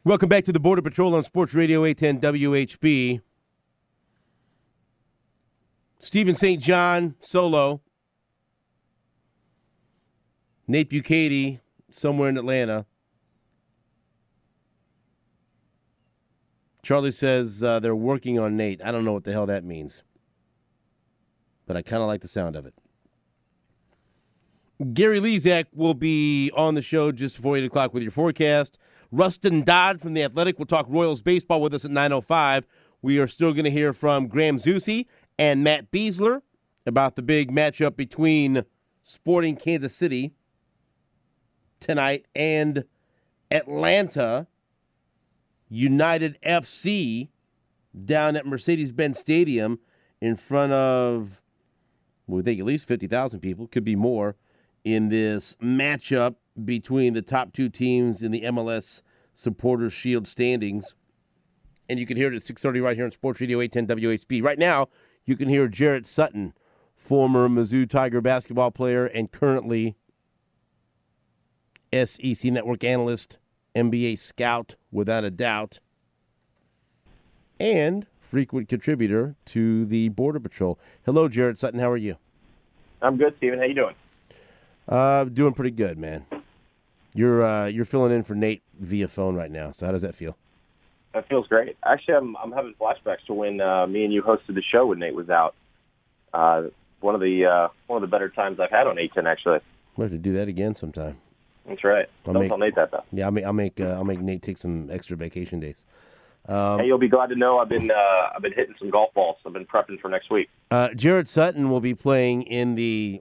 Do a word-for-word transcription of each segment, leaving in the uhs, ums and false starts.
Welcome back to the Border Patrol on Sports Radio eight ten W H B. Stephen Saint John, solo. Nate Bukaty, somewhere in Atlanta. Charlie says uh, they're working on Nate. I don't know what the hell that means, but I kind of like the sound of it. Gary Lezak will be on the show just before eight o'clock with your forecast. Rustin Dodd from The Athletic will talk Royals baseball with us at nine oh five. We are still going to hear from Graham Zusi and Matt Beasler about the big matchup between Sporting Kansas City tonight and Atlanta United F C down at Mercedes-Benz Stadium in front of, we think, at least fifty thousand people, could be more, in this matchup between the top two teams in the M L S Supporters Shield standings. And you can hear it at six thirty right here on Sports Radio eight ten W H B. Right now, you can hear Jarrett Sutton, former Mizzou Tiger basketball player and currently S E C Network analyst, N B A scout, without a doubt, and frequent contributor to the Border Patrol. Hello, Jarrett Sutton. How are you? I'm good, Steven. How you doing? Uh, doing pretty good, man. You're uh, you're filling in for Nate via phone right now. So how does that feel? That feels great. Actually, I'm I'm having flashbacks to when uh, me and you hosted the show when Nate was out. Uh, one of the uh, one of the better times I've had on eight ten, actually. We'll have to do that again sometime. That's right. I'll Don't make, tell Nate that, though. Yeah, I'll make I'll make uh, I'll make Nate take some extra vacation days. Um, hey, you'll be glad to know I've been uh, I've been hitting some golf balls. I've been prepping for next week. Uh, Jarrett Sutton will be playing in the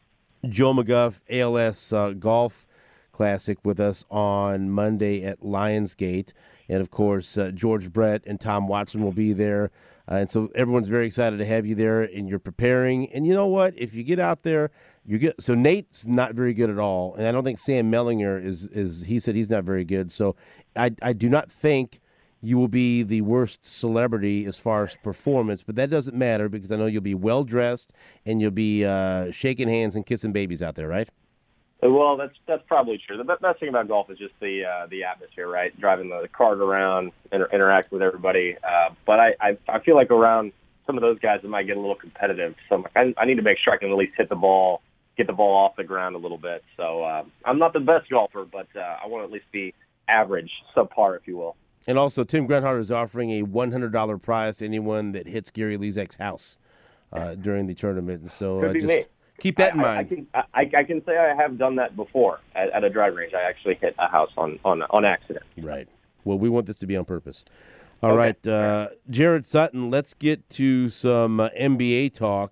Joe McGuff A L S uh, Golf Classic with us on Monday at Lionsgate. And, of course, uh, George Brett and Tom Watson will be there. Uh, and so everyone's very excited to have you there, and you're preparing. And you know what? If you get out there, you get so Nate's not very good at all. And I don't think Sam Mellinger is, is he said he's not very good. So I, I do not think you will be the worst celebrity as far as performance, but that doesn't matter because I know you'll be well-dressed and you'll be uh, shaking hands and kissing babies out there, right? Well, that's that's probably true. The best thing about golf is just the uh, the atmosphere, right? Driving the cart around, inter- interact with everybody. Uh, but I, I I feel like around some of those guys, it might get a little competitive. So I, I need to make sure I can at least hit the ball, get the ball off the ground a little bit. So uh, I'm not the best golfer, but uh, I want to at least be average, subpar, if you will. And also, Tim Grunhard is offering a one hundred dollars prize to anyone that hits Gary Lezak's house uh, during the tournament. So Could uh, be just me. keep that I, in mind. I, I, can, I, I can say I have done that before at, at a driving range. I actually hit a house on, on, on accident. Right. Well, we want this to be on purpose. All Okay. right, uh, Jarrett Sutton, let's get to some uh, N B A talk.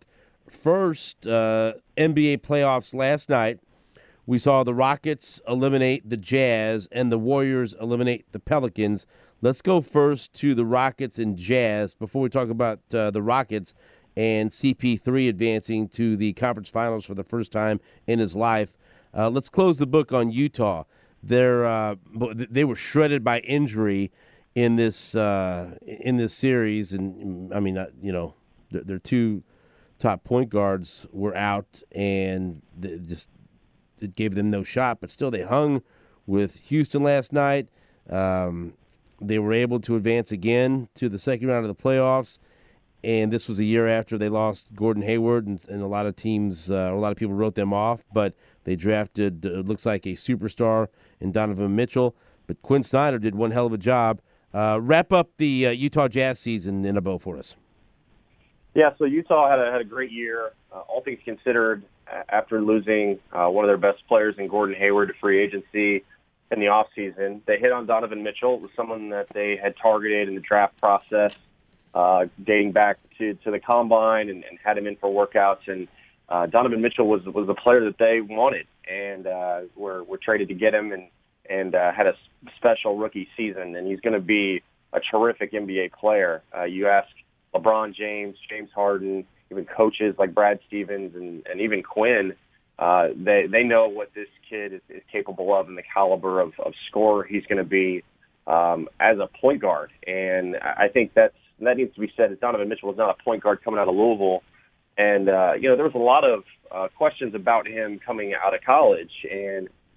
First, uh, N B A playoffs last night. We saw the Rockets eliminate the Jazz and the Warriors eliminate the Pelicans. Let's go first to the Rockets and Jazz before we talk about uh, the Rockets and C P three advancing to the conference finals for the first time in his life. Uh, let's close the book on Utah. They're, uh, they were shredded by injury in this uh, in this series, and I mean, uh, you know, their, their two top point guards were out, and they just it gave them no shot. But still, they hung with Houston last night. Um, they were able to advance again to the second round of the playoffs, and this was a year after they lost Gordon Hayward, and, and a lot of teams, uh, a lot of people wrote them off. But they drafted, uh, it looks like, a superstar in Donovan Mitchell. But Quinn Snyder did one hell of a job. Uh, wrap up the uh, Utah Jazz season in a bow for us. Yeah, so Utah had a, had a great year, uh, all things considered, after losing uh, one of their best players in Gordon Hayward to free agency in the offseason. They hit on Donovan Mitchell. It was someone that they had targeted in the draft process, uh, dating back to, to the combine, and, and had him in for workouts. And uh, Donovan Mitchell was was the player that they wanted, and uh, were, were traded to get him, and, and uh, had a special rookie season. And he's going to be a terrific N B A player. Uh, you ask LeBron James, James Harden, even coaches like Brad Stevens and, and even Quinn, uh, they they know what this kid is, is capable of and the caliber of, of scorer he's going to be um, as a point guard. And I think that's that needs to be said. Donovan Mitchell was not a point guard coming out of Louisville. And, uh, you know, there was a lot of uh, questions about him coming out of college. And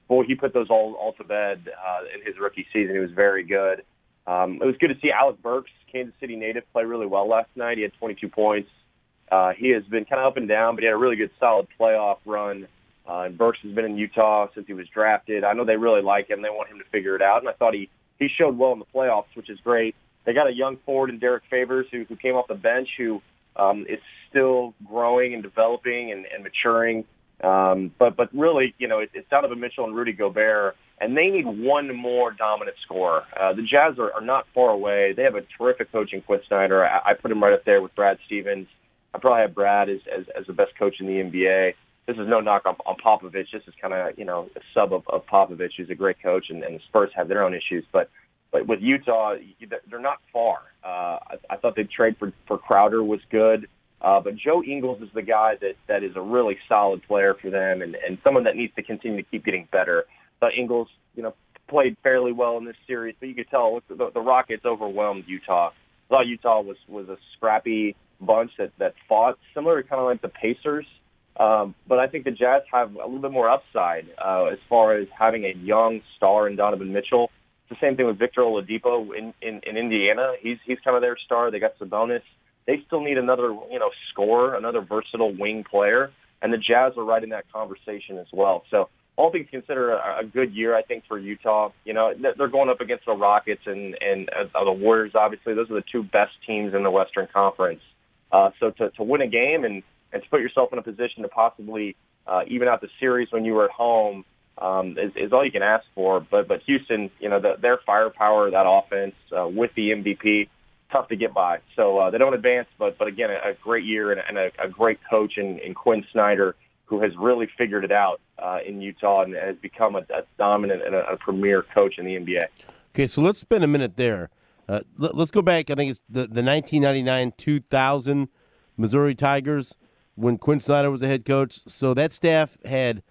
boy, he put those all, all to bed uh, in his rookie season. He was very good. Um, it was good to see Alec Burks, Kansas City native, play really well last night. He had twenty-two points. Uh, he has been kind of up and down, but he had a really good, solid playoff run. Uh, and Burks has been in Utah since he was drafted. I know they really like him. They want him to figure it out, and I thought he, he showed well in the playoffs, which is great. They got a young forward in Derek Favors who, who came off the bench who um, is still growing and developing and, and maturing. Um, but but really, you know, it, it's Donovan Mitchell and Rudy Gobert, and they need one more dominant scorer. Uh, the Jazz are, are not far away. They have a terrific coach in Quinn Snyder. I, I put him right up there with Brad Stevens. I probably have Brad as, as, as the best coach in the N B A. This is no knock on, on Popovich. This is kind of, you know, a sub of, of Popovich, who's a great coach, and, and the Spurs have their own issues. But but with Utah, they're not far. Uh, I, I thought the trade for, for Crowder was good. Uh, but Joe Ingles is the guy that, that is a really solid player for them and, and someone that needs to continue to keep getting better. But Ingles, you know, played fairly well in this series, but you could tell look, the, the Rockets overwhelmed Utah. I thought Utah was, was a scrappy bunch that, that fought, similar to kind of like the Pacers. Um, but I think the Jazz have a little bit more upside uh, as far as having a young star in Donovan Mitchell. It's the same thing with Victor Oladipo in, in, in Indiana. He's he's kind of their star. They got Sabonis. They still need another, you know, scorer, another versatile wing player, and the Jazz are right in that conversation as well. So all things considered, a, a good year, I think, for Utah. You know, they're going up against the Rockets and, and uh, the Warriors, obviously. Those are the two best teams in the Western Conference. Uh, so to, to win a game and, and to put yourself in a position to possibly uh, even out the series when you were at home um, is, is all you can ask for. But, but Houston, you know, the, their firepower, that offense uh, with the M V P, tough to get by. So uh, they don't advance, but but again, a, a great year and, and a, a great coach in, in Quinn Snyder, who has really figured it out uh, in Utah and has become a, a dominant and a, a premier coach in the N B A. Okay, so let's spend a minute there. Uh, let, let's go back. I think it's the, the nineteen ninety-nine two thousand Missouri Tigers when Quinn Snyder was the head coach. So that staff had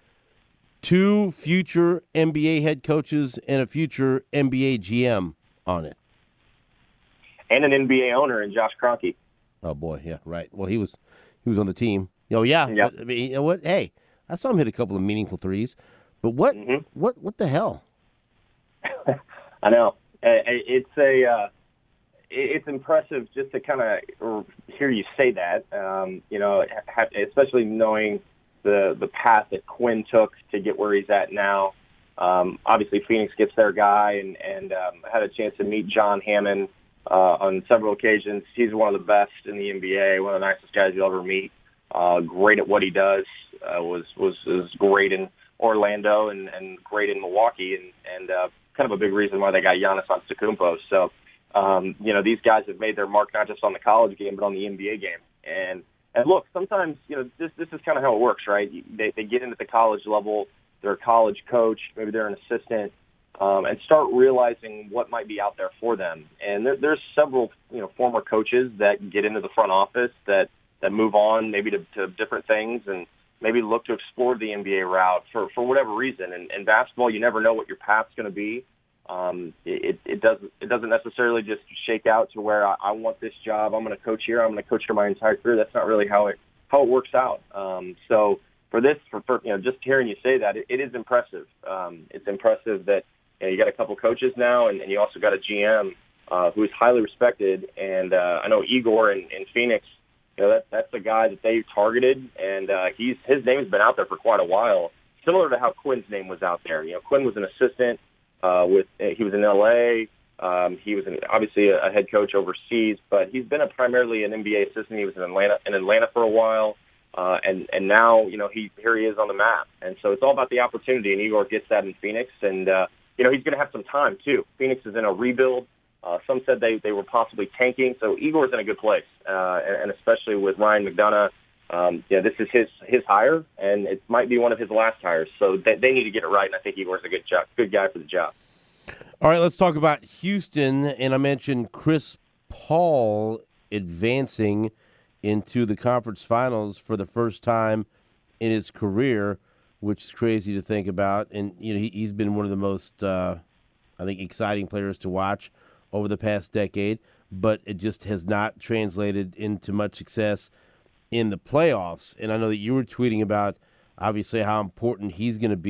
two future N B A head coaches and a future N B A G M on it. And an N B A owner in Josh Kroenke. Oh boy, yeah, right. Well, he was he was on the team. Oh yeah. Yep. But, I mean, you know what? Hey, I saw him hit a couple of meaningful threes. But what mm-hmm. what what the hell? I know. It's a uh, it's impressive just to kind of hear you say that. Um, you know, especially knowing the the path that Quinn took to get where he's at now. Um, obviously, Phoenix gets their guy, and and um, had a chance to meet John Hammond uh, on several occasions. He's one of the best in the N B A, one of the nicest guys you'll ever meet. Uh, great at what he does. Uh, was was was great in Orlando and, and great in Milwaukee, and and uh, kind of a big reason why they got Giannis Antetokounmpo. So, um, you know, these guys have made their mark not just on the college game but on the N B A game. And and look, sometimes you know this this is kind of how it works, right? They they get into the college level, they're a college coach, maybe they're an assistant. Um, and start realizing what might be out there for them. And there, there's several, you know, former coaches that get into the front office that, that move on maybe to, to different things and maybe look to explore the N B A route for, for whatever reason. And, and basketball, you never know what your path's going to be. Um, it, it doesn't it doesn't necessarily just shake out to where I, I want this job. I'm going to coach here. I'm going to coach for my entire career. That's not really how it how it works out. Um, so for this, for, for you know, just hearing you say that, it, it is impressive. Um, it's impressive that. You know, you got a couple coaches now, and, and you also got a G M uh, who is highly respected. And uh, I know Igor in, in Phoenix, you know, that, that's the guy that they targeted, and uh, he's his name's been out there for quite a while, similar to how Quinn's name was out there. You know, Quinn was an assistant uh, with he was in L A. Um, he was an, obviously a, a head coach overseas, but he's been a primarily an N B A assistant. He was in Atlanta in Atlanta for a while. Uh, and, and now, you know, he here he is on the map. And so it's all about the opportunity, and Igor gets that in Phoenix. And, uh, you know, he's going to have some time, too. Phoenix is in a rebuild. Uh, some said they, they were possibly tanking. So Igor's in a good place, uh, and, and especially with Ryan McDonough. Um, yeah, this is his his hire, and it might be one of his last hires. So they, they need to get it right, and I think Igor's a good job, good guy for the job. All right, let's talk about Houston. And I mentioned Chris Paul advancing into the conference finals for the first time in his career, which is crazy to think about. And, you know, he, he's been one of the most, uh, I think, exciting players to watch over the past decade, but it just has not translated into much success in the playoffs. And I know that you were tweeting about, obviously, how important he's going to be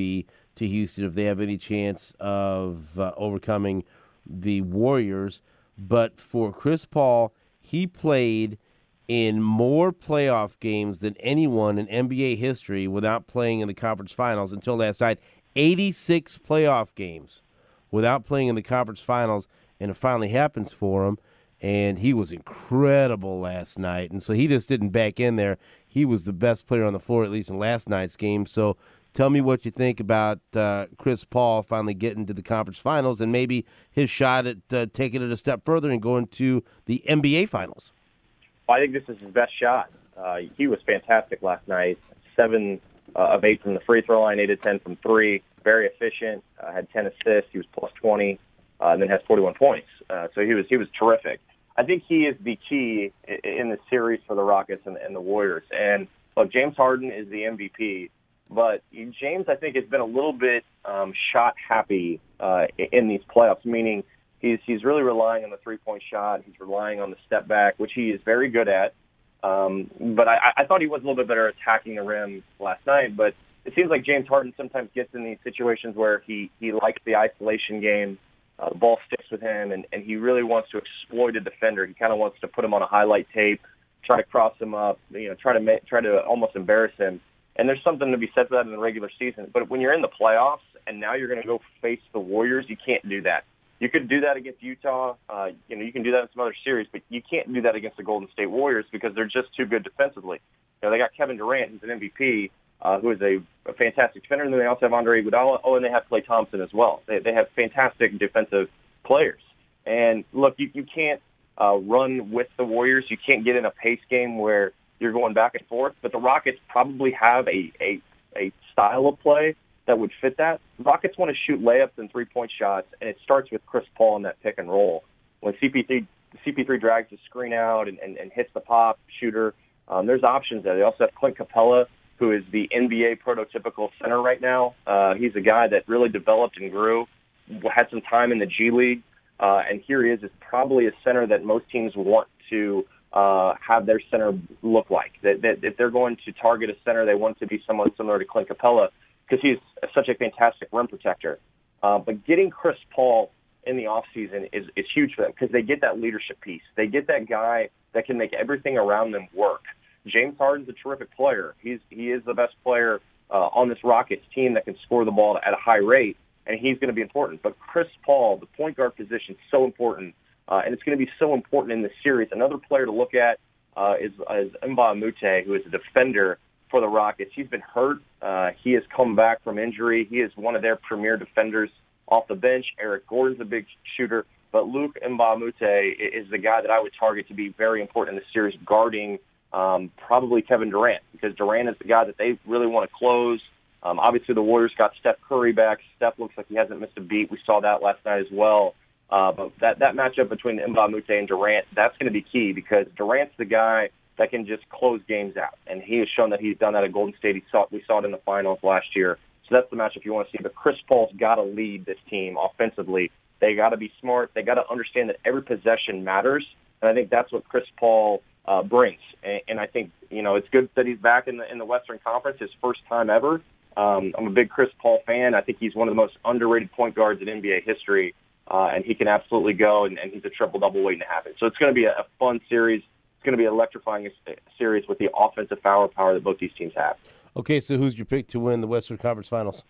to Houston if they have any chance of uh, overcoming the Warriors. But for Chris Paul, he played in more playoff games than anyone in N B A history without playing in the conference finals until last night. eighty-six playoff games without playing in the conference finals, and it finally happens for him. And he was incredible last night. And so he just didn't back in there. He was the best player on the floor, at least in last night's game. So tell me what you think about uh, Chris Paul finally getting to the conference finals and maybe his shot at uh, taking it a step further and going to the N B A finals. I think this is his best shot. Uh, he was fantastic last night. Seven uh, of eight from the free throw line, eight of ten from three. Very efficient. Uh, had ten assists. He was plus twenty, uh, and then has forty-one points. Uh, so he was he was terrific. I think he is the key in the series for the Rockets and, and the Warriors. And look, James Harden is the M V P, but James, I think, has been a little bit um, shot happy uh, in these playoffs, meaning he's he's really relying on the three-point shot. He's relying on the step back, which he is very good at. Um, but I, I thought he was a little bit better attacking the rim last night. But it seems like James Harden sometimes gets in these situations where he, he likes the isolation game. Uh, the ball sticks with him, and, and he really wants to exploit a defender. He kind of wants to put him on a highlight tape, try to cross him up, you know, try to make, try to almost embarrass him. And there's something to be said for that in the regular season. But when you're in the playoffs and now you're going to go face the Warriors, you can't do that. You could do that against Utah. Uh, you know, you can do that in some other series, but you can't do that against the Golden State Warriors because they're just too good defensively. You know, they got Kevin Durant, who's an M V P, uh, who is a, a fantastic defender, and then they also have Andre Iguodala. Oh, and they have Klay Thompson as well. They they have fantastic defensive players. And look, you you can't uh, run with the Warriors. You can't get in a pace game where you're going back and forth. But the Rockets probably have a a, a style of play that would fit that. Rockets want to shoot layups and three-point shots, and it starts with Chris Paul in that pick and roll. When C P three, C P three drags the screen out and, and, and hits the pop shooter, um, there's options there. They also have Clint Capella, who is the N B A prototypical center right now. Uh, he's a guy that really developed and grew, had some time in the G League, uh, and here he is, is probably a center that most teams want to uh, have their center look like. That, that if they're going to target a center, they want it to be someone similar to Clint Capella, because he's such a fantastic rim protector. Uh, but getting Chris Paul in the offseason is, is huge for them because they get that leadership piece. They get that guy that can make everything around them work. James Harden's a terrific player. He's He is the best player uh, on this Rockets team that can score the ball at a high rate, and he's going to be important. But Chris Paul, the point guard position, is so important, uh, and it's going to be so important in this series. Another player to look at uh, is, is Mbah a Moute, who is a defender for the Rockets. He's been hurt. Uh, he has come back from injury. He is one of their premier defenders off the bench. Eric Gordon's a big shooter, but Luke Mbah a Moute is the guy that I would target to be very important in the series, guarding um, probably Kevin Durant, because Durant is the guy that they really want to close. Um, obviously, the Warriors got Steph Curry back. Steph looks like he hasn't missed a beat. We saw that last night as well. Uh, but that, that matchup between Mbah a Moute and Durant, that's going to be key because Durant's the guy that can just close games out. And he has shown that he's done that at Golden State. He saw, we saw it in the finals last year. So that's the matchup you want to see. But Chris Paul's got to lead this team offensively. They got to be smart. They got to understand that every possession matters. And I think that's what Chris Paul uh, brings. And, and I think, you know, it's good that he's back in the in the Western Conference, his first time ever. Um, I'm a big Chris Paul fan. I think he's one of the most underrated point guards in N B A history. Uh, and he can absolutely go, and, and he's a triple-double waiting to happen. So it's going to be a, a fun series. It's going to be an electrifying series with the offensive firepower that both these teams have. Okay, so who's your pick to win the Western Conference Finals?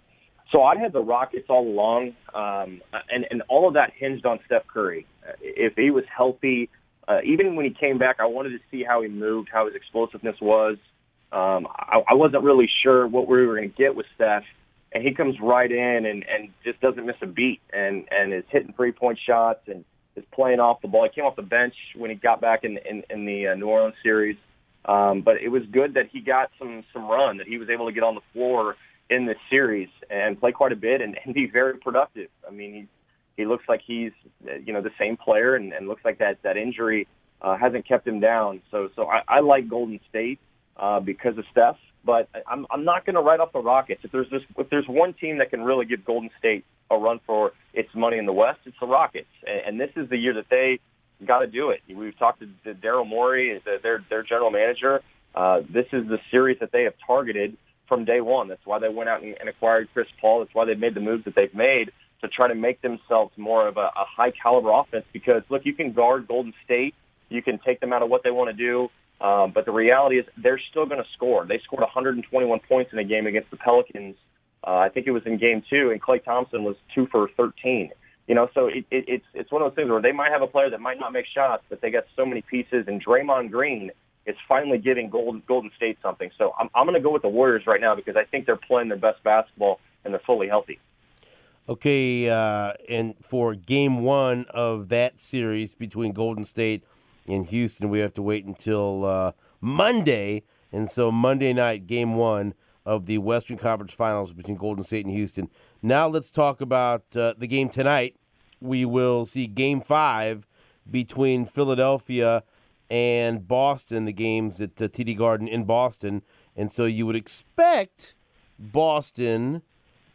So I had the Rockets all along, um, and, and all of that hinged on Steph Curry. If he was healthy, uh, even when he came back, I wanted to see how he moved, how his explosiveness was. Um, I, I wasn't really sure what we were going to get with Steph, and he comes right in and, and just doesn't miss a beat and, and is hitting three-point shots and is playing off the ball. He came off the bench when he got back in in, in the uh, New Orleans series, um, but it was good that he got some some run, that he was able to get on the floor in this series and play quite a bit and, and be very productive. I mean, he he looks like he's you know the same player, and, and looks like that that injury uh, hasn't kept him down. So so I, I like Golden State uh, because of Steph, but I'm I'm not going to write off the Rockets. If there's this, if there's one team that can really give Golden State a run for its money in the West, it's the Rockets, and, and this is the year that they got to do it. We've talked to, to Daryl Morey, their their general manager. Uh, this is the series that they have targeted from day one. That's why they went out and, and acquired Chris Paul. That's why they've made the moves that they've made to try to make themselves more of a, a high-caliber offense because, look, you can guard Golden State. You can take them out of what they want to do. Um, but the reality is they're still going to score. They scored one hundred twenty-one points in a game against the Pelicans. Uh, I think it was in game two, and Klay Thompson was two for thirteen. You know, so it, it, it's it's one of those things where they might have a player that might not make shots, but they got so many pieces. And Draymond Green is finally giving Golden, Golden State something. So I'm, I'm going to go with the Warriors right now because I think they're playing their best basketball and they're fully healthy. Okay, uh, and for game one of that series between Golden State and Houston, we have to wait until uh, Monday. And so Monday night, game one of the Western Conference Finals between Golden State and Houston. Now let's talk about uh, the game tonight. We will see game five between Philadelphia and Boston, the games at uh, T D Garden in Boston. And so you would expect Boston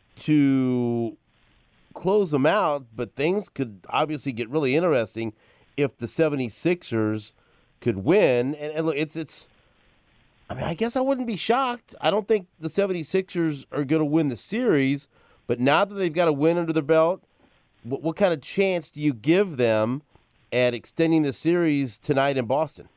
to close them out, but things could obviously get really interesting if the 76ers could win. And, and look, it's it's I mean, I guess I wouldn't be shocked. I don't think the 76ers are going to win the series, but now that they've got a win under their belt, what, what kind of chance do you give them at extending the series tonight in Boston?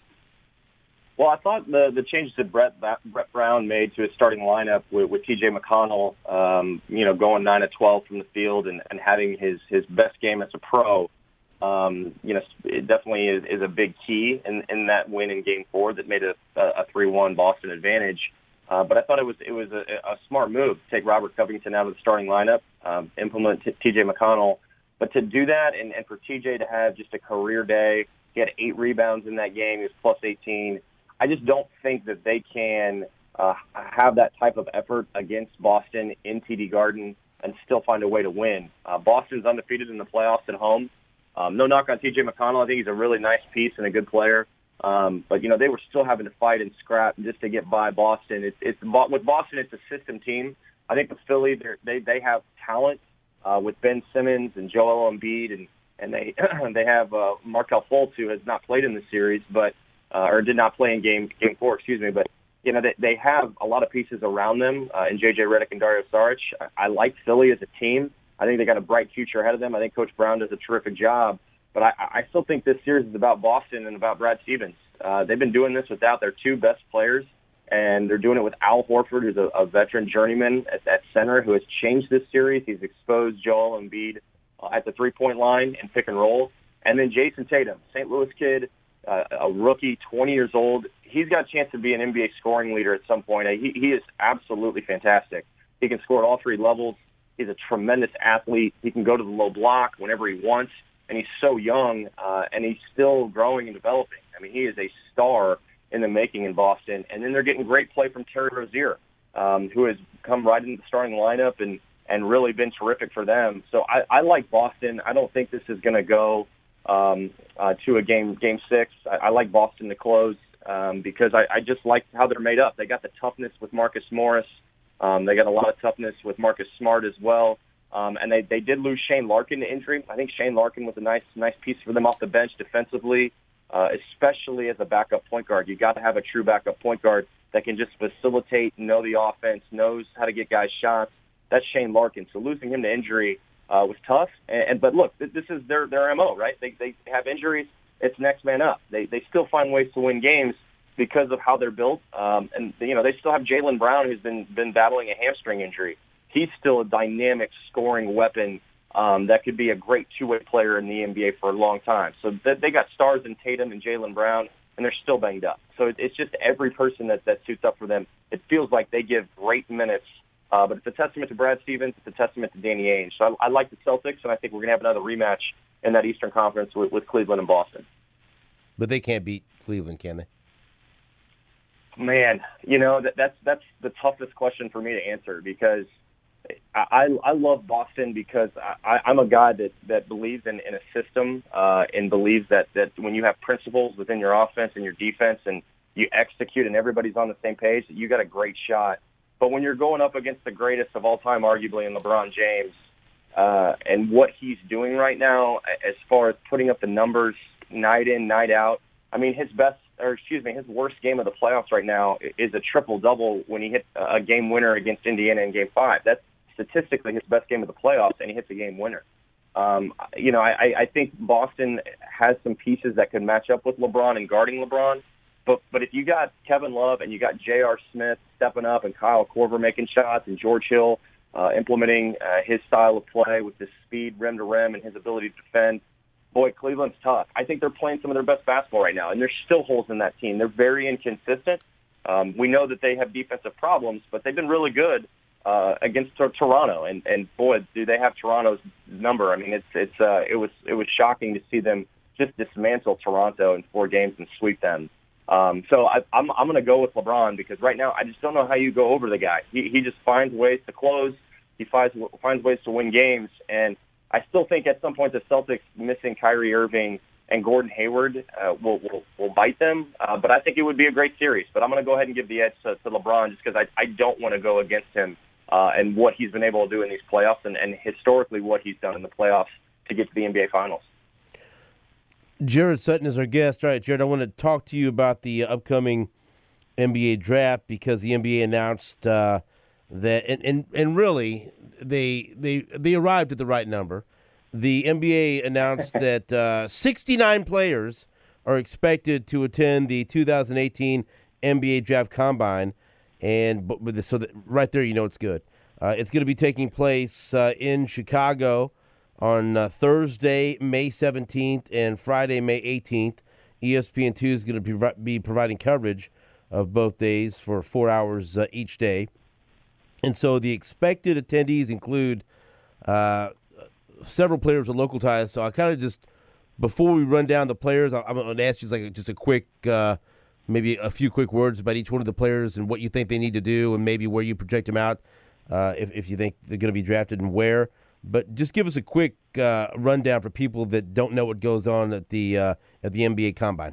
Well, I thought the the changes that Brett Brett Brown made to his starting lineup with, with T J McConnell, um, you know, going nine of twelve from the field and, and having his, his best game as a pro, um, you know, it definitely is, is a big key in, in that win in Game Four that made a a three one Boston advantage. Uh, but I thought it was it was a, a smart move to take Robert Covington out of the starting lineup, um, implement T J McConnell. But to do that and, and for T J to have just a career day, he had eight rebounds in that game. He was plus eighteen. I just don't think that they can uh, have that type of effort against Boston in T D Garden and still find a way to win. Uh, Boston's undefeated in the playoffs at home. Um, no knock on T J McConnell. I think he's a really nice piece and a good player. Um, but, you know, they were still having to fight and scrap just to get by Boston. It's, it's with Boston, it's a system team. I think with Philly, they're, they they have talent uh, with Ben Simmons and Joel Embiid, and, and they they have uh, Markelle Fultz, who has not played in the series, but Uh, or did not play in game game four, excuse me. But, you know, they, they have a lot of pieces around them uh, in J J Redick and Dario Saric. I, I like Philly as a team. I think they got a bright future ahead of them. I think Coach Brown does a terrific job. But I, I still think this series is about Boston and about Brad Stevens. Uh, they've been doing this without their two best players, and they're doing it with Al Horford, who's a, a veteran journeyman at, at center who has changed this series. He's exposed Joel Embiid uh, at the three-point line and pick and roll. And then Jason Tatum, Saint Louis kid, Uh, a rookie, twenty years old. He's got a chance to be an N B A scoring leader at some point. He, he is absolutely fantastic. He can score at all three levels. He's a tremendous athlete. He can go to the low block whenever he wants, and he's so young, uh, and he's still growing and developing. I mean, he is a star in the making in Boston. And then they're getting great play from Terry Rozier, um, who has come right into the starting lineup and, and really been terrific for them. So I, I like Boston. I don't think this is going to go Um, uh, to a game, game six. I, I like Boston to close um, because I, I just like how they're made up. They got the toughness with Marcus Morris. Um, they got a lot of toughness with Marcus Smart as well. Um, and they, they did lose Shane Larkin to injury. I think Shane Larkin was a nice nice piece for them off the bench defensively, uh, especially as a backup point guard. You got to have a true backup point guard that can just facilitate, know the offense, knows how to get guys shots. That's Shane Larkin. So losing him to injury Uh, was tough, and, and but look, this is their their M O, right? They they have injuries. It's next man up. They they still find ways to win games because of how they're built, um, and you know they still have Jaylen Brown, who's been been battling a hamstring injury. He's still a dynamic scoring weapon um, that could be a great two way player in the N B A for a long time. So they, they got stars in Tatum and Jaylen Brown, and they're still banged up. So it, it's just every person that that suits up for them. It feels like they give great minutes. Uh, but it's a testament to Brad Stevens. It's a testament to Danny Ainge. So I, I like the Celtics, and I think we're going to have another rematch in that Eastern Conference with, with Cleveland and Boston. But they can't beat Cleveland, can they? Man, you know, that, that's that's the toughest question for me to answer because I, I love Boston because I, I'm a guy that, that believes in, in a system uh, and believes that, that when you have principles within your offense and your defense and you execute and everybody's on the same page, that you got a great shot. But when you're going up against the greatest of all time, arguably, in LeBron James, uh, and what he's doing right now as far as putting up the numbers night in, night out, I mean, his best or excuse me, his worst game of the playoffs right now is a triple-double when he hit a game winner against Indiana in Game Five. That's statistically his best game of the playoffs, and he hits a game winner. Um, you know, I, I think Boston has some pieces that could match up with LeBron and guarding LeBron. But but if you got Kevin Love and you got J R. Smith stepping up and Kyle Korver making shots and George Hill uh, implementing uh, his style of play with his speed rim to rim and his ability to defend, boy, Cleveland's tough. I think they're playing some of their best basketball right now, and there's still holes in that team. They're very inconsistent. Um, we know that they have defensive problems, but they've been really good uh, against t- Toronto. And, and boy, do they have Toronto's number. I mean, it's it's uh, it was it was shocking to see them just dismantle Toronto in four games and sweep them. Um, so I, I'm I'm going to go with LeBron because right now I just don't know how you go over the guy. He he just finds ways to close. He finds finds ways to win games, and I still think at some point the Celtics missing Kyrie Irving and Gordon Hayward uh, will, will will bite them. Uh, but I think it would be a great series. But I'm going to go ahead and give the edge to, to LeBron just because I, I don't want to go against him uh, and what he's been able to do in these playoffs and, and historically what he's done in the playoffs to get to the N B A Finals. Jared Sutton is our guest. All right, Jared, I want to talk to you about the upcoming N B A draft because the N B A announced uh, that, and, and, and really, they they they arrived at the right number. The N B A announced that uh, sixty-nine players are expected to attend the two thousand eighteen N B A Draft Combine, and but with this, so that right there, you know it's good. Uh, it's going to be taking place uh, in Chicago on uh, Thursday, May seventeenth, and Friday, May eighteenth. E S P N two is going to be, be providing coverage of both days for four hours uh, each day. And so the expected attendees include uh, several players with local ties. So I kind of just, before we run down the players, I'm going to ask you like just a quick, uh, maybe a few quick words about each one of the players and what you think they need to do and maybe where you project them out uh, if, if you think they're going to be drafted and where. But just give us a quick uh, rundown for people that don't know what goes on at the uh, at the N B A Combine.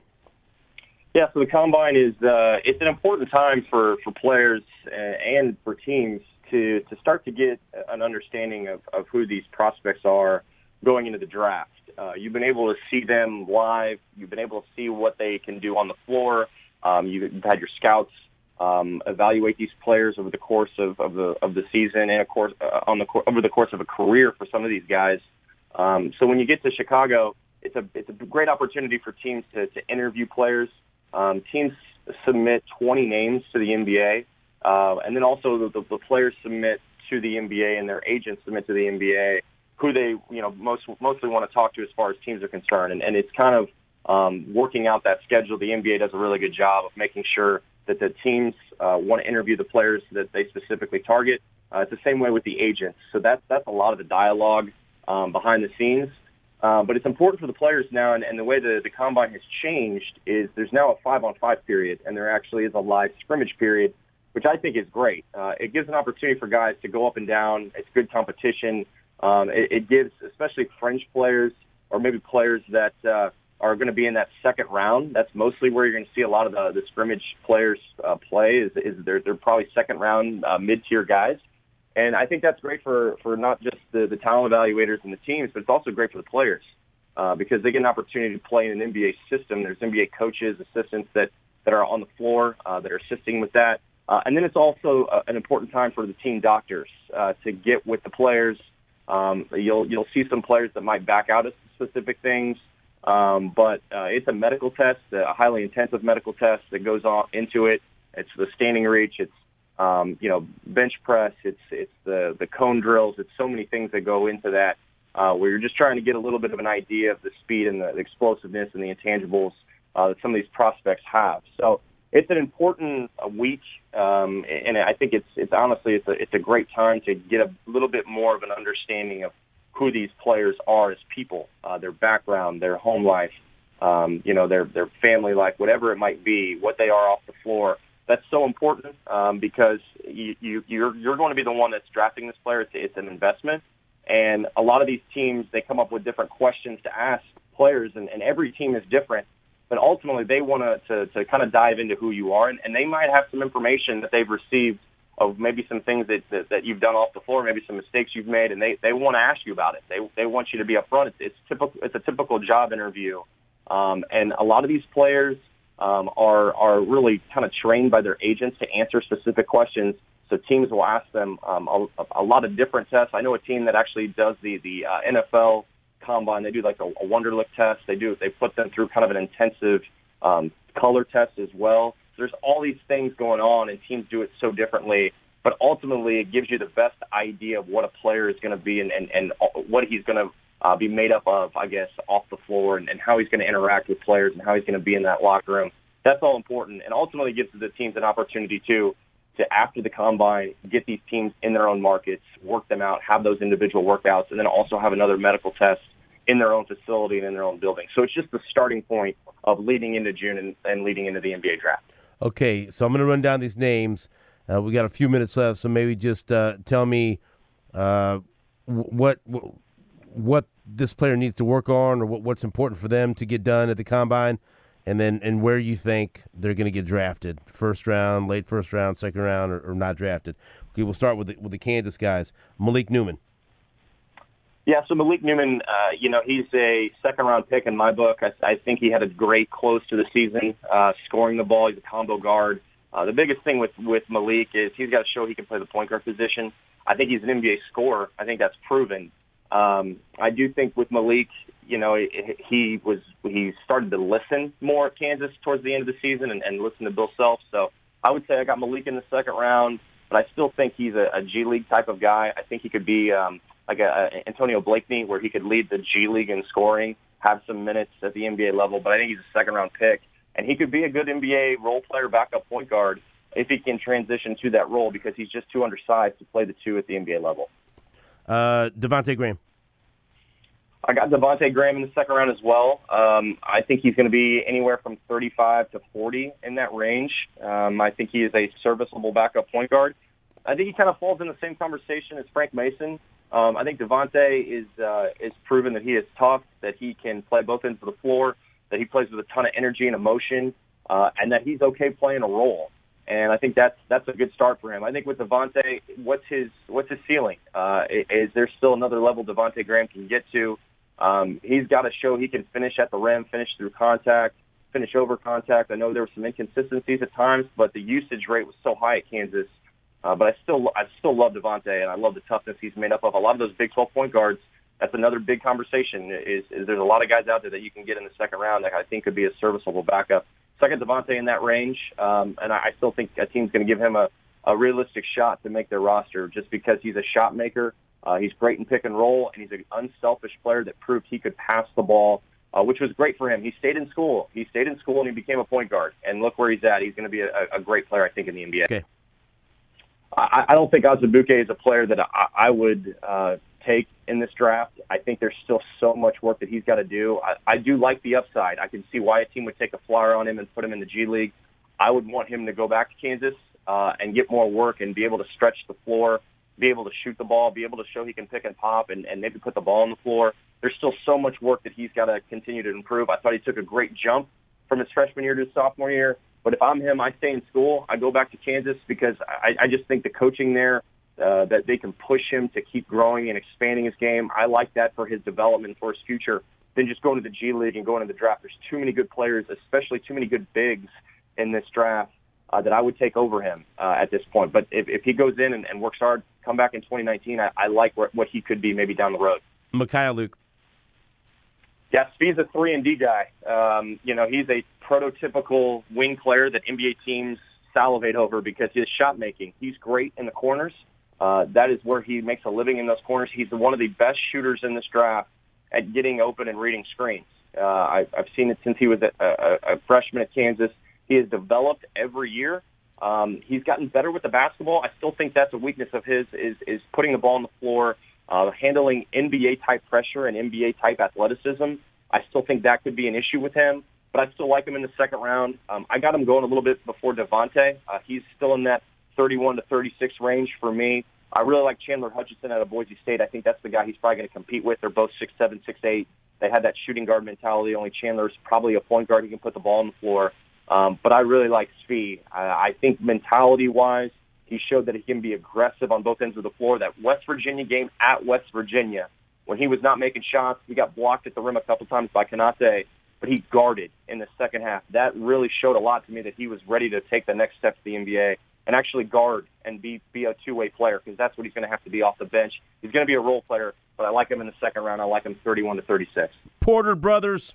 Yeah, so the Combine is uh, it's an important time for, for players and for teams to, to start to get an understanding of, of who these prospects are going into the draft. Uh, you've been able to see them live. You've been able to see what they can do on the floor. Um, you've had your scouts um, evaluate these players over the course of, of the of the season and of course uh, on the over the course of a career for some of these guys. Um, so when you get to Chicago, it's a it's a great opportunity for teams to, to interview players. Um, teams submit twenty names to the N B A, uh, and then also the, the, the players submit to the N B A, and their agents submit to the N B A who they you know most mostly want to talk to as far as teams are concerned. And, and it's kind of um, working out that schedule. The N B A does a really good job of making sure that the teams uh, want to interview the players that they specifically target. Uh, it's the same way with the agents. So that's that's a lot of the dialogue um, behind the scenes. Uh, but it's important for the players now, and, and the way the, the Combine has changed is there's now a five-on-five period, and there actually is a live scrimmage period, which I think is great. Uh, it gives an opportunity for guys to go up and down. It's good competition. Um, it, it gives, especially fringe players or maybe players that uh, are going to be in that second round. That's mostly where you're going to see a lot of the, the scrimmage players uh, play. Is, is they're, they're probably second-round uh, mid-tier guys. And I think that's great for, for not just the, the talent evaluators and the teams, but it's also great for the players uh, because they get an opportunity to play in an N B A system. There's N B A coaches, assistants that, that are on the floor uh, that are assisting with that. Uh, and then it's also uh, an important time for the team doctors uh, to get with the players. Um, you'll you'll see some players that might back out of specific things, um, but uh, it's a medical test, a highly intensive medical test that goes on into it. It's the standing reach. It's Um, you know, bench press, it's it's the, the cone drills, it's so many things that go into that, uh, where you're just trying to get a little bit of an idea of the speed and the, the explosiveness and the intangibles uh, that some of these prospects have. So it's an important uh, week, um, and I think it's it's honestly it's a it's a great time to get a little bit more of an understanding of who these players are as people, uh, their background, their home life, um, you know, their their family life, whatever it might be, what they are off the floor. That's so important um, because you, you, you're you're going to be the one that's drafting this player. It's, it's an investment, and a lot of these teams, they come up with different questions to ask players, and, and every team is different. But ultimately, they want to to kind of dive into who you are, and, and they might have some information that they've received of maybe some things that, that, that you've done off the floor, maybe some mistakes you've made, and they, they want to ask you about it. They they want you to be upfront. It's, it's typical. It's a typical job interview, um, and a lot of these players um, are are really kind of trained by their agents to answer specific questions. So teams will ask them um, a, a lot of different tests. I know a team that actually does the the uh, N F L Combine. They do like a, a Wonderlic test. They do they put them through kind of an intensive um, color test as well. So there's all these things going on, and teams do it so differently. But ultimately, it gives you the best idea of what a player is going to be and, and, and what he's going to uh, be made up of, I guess, off the floor and, and how he's going to interact with players and how he's going to be in that locker room. That's all important, and ultimately gives the teams an opportunity, too, to, after the Combine, get these teams in their own markets, work them out, have those individual workouts, and then also have another medical test in their own facility and in their own building. So it's just the starting point of leading into June and, and leading into the N B A draft. Okay, so I'm going to run down these names. Uh, we got a few minutes left, so maybe just uh, tell me uh, what what this player needs to work on, or what, what's important for them to get done at the Combine, and then and where you think they're going to get drafted: first round, late first round, second round, or, or not drafted. Okay, we'll start with the, with the Kansas guys. Malik Newman. Yeah, so Malik Newman, uh, you know, he's a second-round pick in my book. I, I think he had a great close to the season, uh, scoring the ball. He's a combo guard. Uh, the biggest thing with, with Malik is he's got to show he can play the point guard position. I think he's an N B A scorer. I think that's proven. Um, I do think with Malik, you know, he was he started to listen more at Kansas towards the end of the season and, and listen to Bill Self. So I would say I got Malik in the second round, but I still think he's a, a G League type of guy. I think he could be um, like a, a Antonio Blakeney, where he could lead the G League in scoring, have some minutes at the N B A level. But I think he's a second round pick. And he could be a good N B A role player, backup point guard, if he can transition to that role, because he's just too undersized to play the two at the N B A level. Uh, Devontae Graham. I got Devontae Graham in the second round as well. Um, I think he's going to be anywhere from thirty-five to forty in that range. Um, I think he is a serviceable backup point guard. I think he kind of falls in the same conversation as Frank Mason. Um, I think Devontae is uh, is proven that he is tough, that he can play both ends of the floor, that he plays with a ton of energy and emotion, uh, and that he's okay playing a role. And I think that's that's a good start for him. I think with Devontae, what's his what's his ceiling? Uh, is there still another level Devontae Graham can get to? Um, he's got to show he can finish at the rim, finish through contact, finish over contact. I know there were some inconsistencies at times, but the usage rate was so high at Kansas. Uh, but I still I still love Devontae, and I love the toughness he's made up of. A lot of those Big twelve point guards, that's another big conversation, is, is there's a lot of guys out there that you can get in the second round that I think could be a serviceable backup. Second, Devontae in that range, um, and I still think a team's going to give him a, a realistic shot to make their roster just because he's a shot maker. Uh, he's great in pick and roll, and he's an unselfish player that proved he could pass the ball, uh, which was great for him. He stayed in school. He stayed in school, and he became a point guard. And look where he's at. He's going to be a, a great player, I think, in the N B A. Okay. I, I don't think Azubuike is a player that I, I would uh, take in this draft. I think there's still so much work that he's got to do. I, I do like the upside. I can see why a team would take a flyer on him and put him in the G League. I would want him to go back to Kansas uh, and get more work and be able to stretch the floor, be able to shoot the ball, be able to show he can pick and pop, and, and maybe put the ball on the floor. There's still so much work that he's got to continue to improve. I thought he took a great jump from his freshman year to his sophomore year. But if I'm him, I stay in school. I go back to Kansas because I, I just think the coaching there, uh, that they can push him to keep growing and expanding his game. I like that for his development, for his future, than just going to the G League and going to the draft. There's too many good players, especially too many good bigs in this draft uh, that I would take over him uh, at this point. But if, if he goes in and, and works hard, come back in twenty nineteen, I, I like what, what he could be maybe down the road. Micaiah Luke. Yeah, Speed's a three and D guy. Um, you know, he's a prototypical wing player that N B A teams salivate over because his shot making. He's great in the corners. Uh, that is where he makes a living in those corners. He's one of the best shooters in this draft at getting open and reading screens. Uh, I, I've seen it since he was a, a, a freshman at Kansas. He has developed every year. Um, he's gotten better with the basketball. I still think that's a weakness of his is is putting the ball on the floor. Uh, handling N B A-type pressure and N B A-type athleticism. I still think that could be an issue with him, but I still like him in the second round. Um, I got him going a little bit before Devontae. Uh, he's still in that thirty-one to thirty-six range for me. I really like Chandler Hutchinson out of Boise State. I think that's the guy he's probably going to compete with. They're both six seven, six eight. They had that shooting guard mentality. Only Chandler's probably a point guard who can put the ball on the floor. Um, but I really like Svi. Uh, I think mentality-wise, he showed that he can be aggressive on both ends of the floor. That West Virginia game at West Virginia, when he was not making shots, he got blocked at the rim a couple times by Kanate. but he guarded in the second half. That really showed a lot to me that he was ready to take the next step to the N B A and actually guard and be, be a two-way player, because that's what he's going to have to be off the bench. He's going to be a role player, but I like him in the second round. I like him thirty-one to thirty-six. Porter brothers.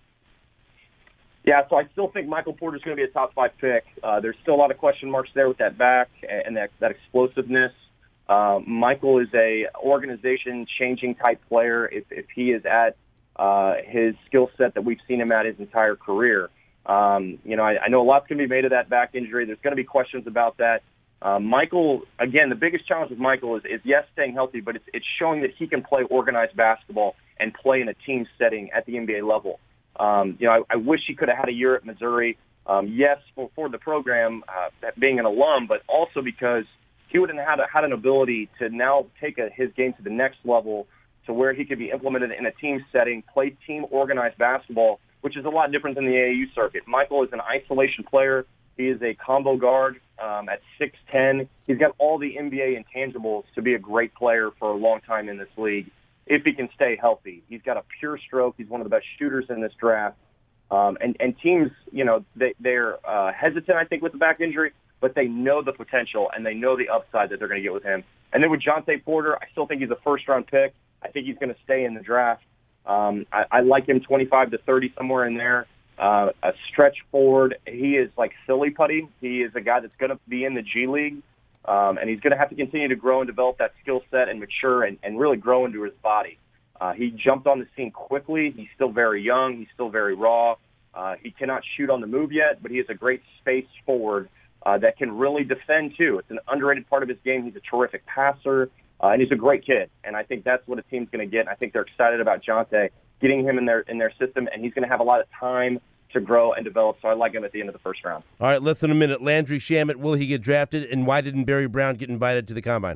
Yeah, so I still think Michael Porter's going to be a top five pick. Uh, there's still a lot of question marks there with that back and that, that explosiveness. Uh, Michael is a organization-changing type player if, if he is at uh, his skill set that we've seen him at his entire career. Um, you know, I, I know a lot's going to be made of that back injury. There's going to be questions about that. Uh, Michael, again, the biggest challenge with Michael is, is yes, staying healthy, but it's, it's showing that he can play organized basketball and play in a team setting at the N B A level. Um, you know, I, I wish he could have had a year at Missouri. Um, yes, for, for the program, uh, being an alum, but also because he would have had, a, had an ability to now take a, his game to the next level to where he could be implemented in a team setting, play team organized basketball, which is a lot different than the A A U circuit. Michael is an isolation player. He is a combo guard um, at six ten. He's got all the N B A intangibles to be a great player for a long time in this league if he can stay healthy. He's got a pure stroke. He's one of the best shooters in this draft. Um, and, and teams, you know, they, they're uh, hesitant, I think, with the back injury, but they know the potential and they know the upside that they're going to get with him. And then with Jontay Porter, I still think he's a first-round pick. I think he's going to stay in the draft. Um, I, I like him twenty-five to thirty, somewhere in there. Uh, a stretch forward. He is like silly putty. He is a guy that's going to be in the G League, um, and he's going to have to continue to grow and develop that skill set and mature and, and really grow into his body. Uh, he jumped on the scene quickly. He's still very young. He's still very raw. Uh, he cannot shoot on the move yet, but he is a great space forward uh, that can really defend, too. It's an underrated part of his game. He's a terrific passer, uh, and he's a great kid. And I think that's what a team's going to get. And I think they're excited about Jontay, getting him in their in their system, and he's going to have a lot of time to grow and develop. So I like him at the end of the first round. All right, less than a minute. Landry Shamet, will he get drafted? And why didn't Barry Brown get invited to the Combine?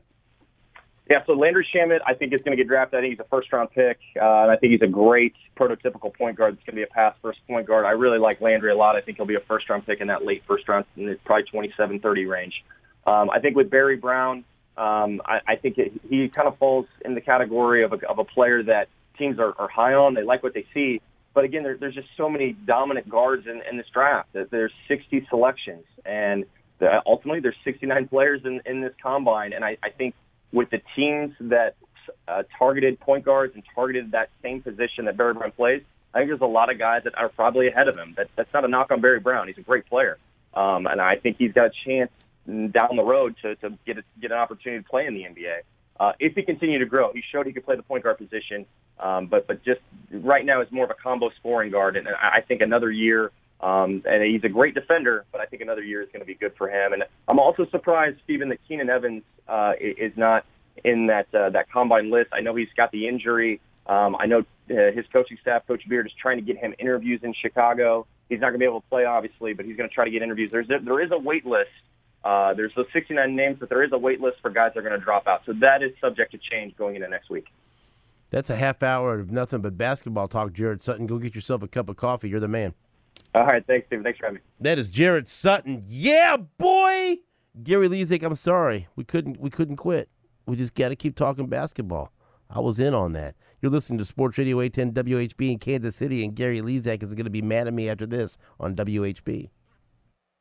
Yeah, so Landry Shamet, I think, is going to get drafted. I think he's a first-round pick, uh, and I think he's a great prototypical point guard. It's going to be a pass-first point guard. I really like Landry a lot. I think he'll be a first-round pick in that late first round, in the probably twenty-seven thirty range. Um, I think with Barry Brown, um, I, I think it, he kind of falls in the category of a, of a player that teams are, are high on. They like what they see. But, again, there, there's just so many dominant guards in, in this draft. There's sixty selections, and the, ultimately there's sixty-nine players in, in this combine. And I, I think with the teams that uh, targeted point guards and targeted that same position that Barry Brown plays, I think there's a lot of guys that are probably ahead of him. That, that's not a knock on Barry Brown. He's a great player. Um, and I think he's got a chance down the road to, to get, a, get an opportunity to play in the N B A. Uh, if he continued to grow, he showed he could play the point guard position, um, but but just right now is more of a combo scoring guard. And I think another year, um, and he's a great defender, but I think another year is going to be good for him. And I'm also surprised, Stephen, that Keenan Evans uh, is not in that uh, that combine list. I know he's got the injury. Um, I know uh, his coaching staff, Coach Beard, is trying to get him interviews in Chicago. He's not going to be able to play, obviously, but he's going to try to get interviews. There's a, there is a wait list. Uh, there's those sixty-nine names, but there is a wait list for guys that are going to drop out. So that is subject to change going into next week. That's a half hour of nothing but basketball talk, Jared Sutton. Go get yourself a cup of coffee. You're the man. All right. Thanks, Steve. Thanks for having me. That is Jared Sutton. Yeah, boy. Gary Lezak, I'm sorry. We couldn't we couldn't quit. We just got to keep talking basketball. I was in on that. You're listening to Sports Radio eight ten W H B in Kansas City, and Gary Lezak is going to be mad at me after this on W H B.